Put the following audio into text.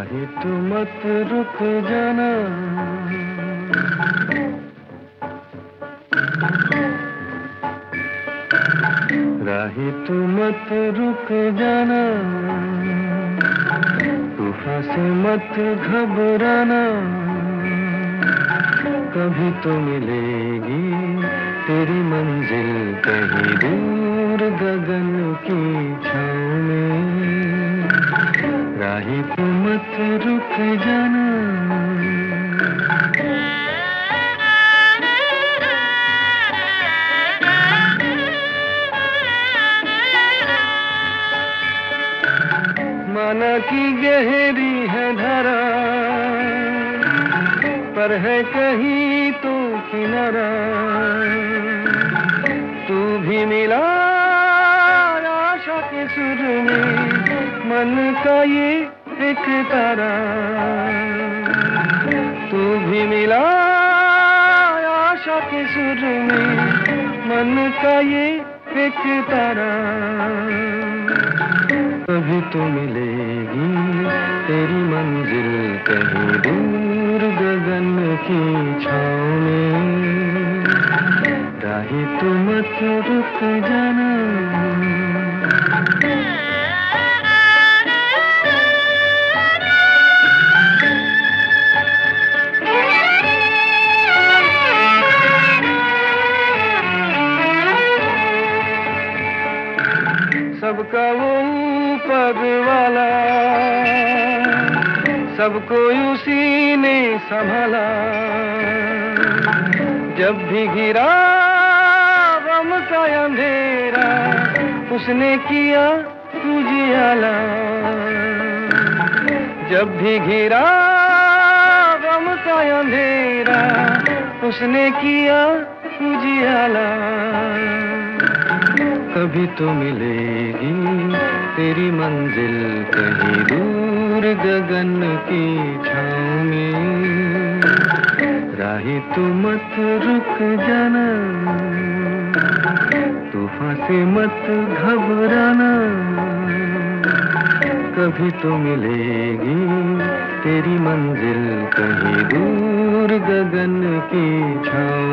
राही तू मत रुक जाना, राही तू मत रुक जाना, तूफान से मत घबराना, कभी तो मिलेगी तेरी मंजिल कहीं दूर गगन की छाँव में, राही तू मत रुक जाना। माना कि गहरी है धारा, पर है कहीं तो किनारा, तू भी मिला आशा के सुर में, मन का ये एक तारा, तू भी मिला आशा के सुर में, मन का ये एक तारा, कभी तो मिलेगी तेरी मंजिल कहीं दूर गगन की छाँव में, राही तू मत रुक जाना। सबका वो ऊपर वाला, सबको उसी ने संभाला, जब भी घिरा गम का अंधेरा, उसने किया उजियाला, जब भी घिरा गम का अंधेरा, उसने किया उजियाला, कभी तो मिलेगी तेरी मंजिल कहीं दूर गगन की छाँव में, राही तू मत रुक जाना, तूफान से मत घबराना, कभी तो मिलेगी तेरी मंजिल कहीं दूर गगन की छाँव